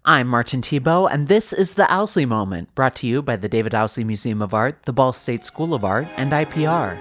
I'm Martin Tebow, and this is the Owsley Moment, brought to you by the David Owsley Museum of Art, the Ball State School of Art, and IPR.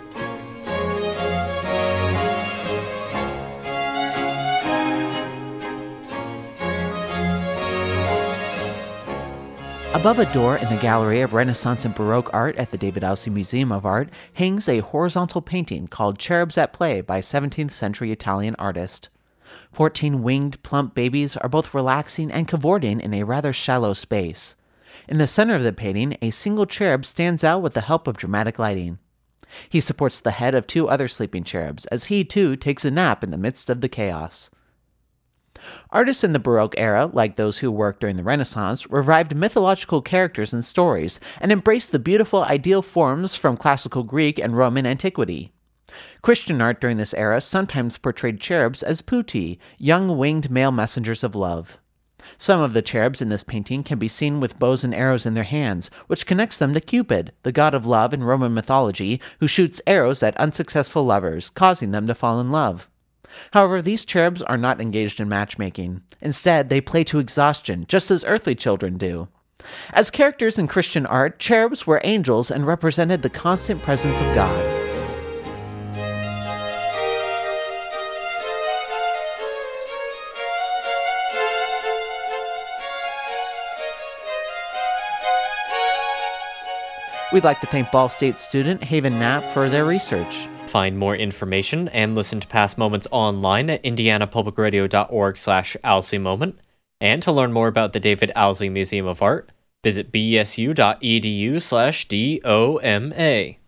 Above a door in the gallery of Renaissance and Baroque art at the David Owsley Museum of Art hangs a horizontal painting called Cherubs at Play by 17th century Italian artist. 14 winged, plump babies are both relaxing and cavorting in a rather shallow space. In the center of the painting, a single cherub stands out with the help of dramatic lighting. He supports the head of 2 other sleeping cherubs, as he, too, takes a nap in the midst of the chaos. Artists in the Baroque era, like those who worked during the Renaissance, revived mythological characters and stories, and embraced the beautiful ideal forms from classical Greek and Roman antiquity. Christian art during this era sometimes portrayed cherubs as putti, young winged male messengers of love. Some of the cherubs in this painting can be seen with bows and arrows in their hands, which connects them to Cupid, the god of love in Roman mythology, who shoots arrows at unsuccessful lovers, causing them to fall in love. However, these cherubs are not engaged in matchmaking. Instead, they play to exhaustion, just as earthly children do. As characters in Christian art, cherubs were angels and represented the constant presence of God. We'd like to thank Ball State student Haven Knapp for their research. Find more information and listen to past moments online at indianapublicradio.org/Owsley Moment. And to learn more about the David Owsley Museum of Art, visit bsu.edu/DOMA.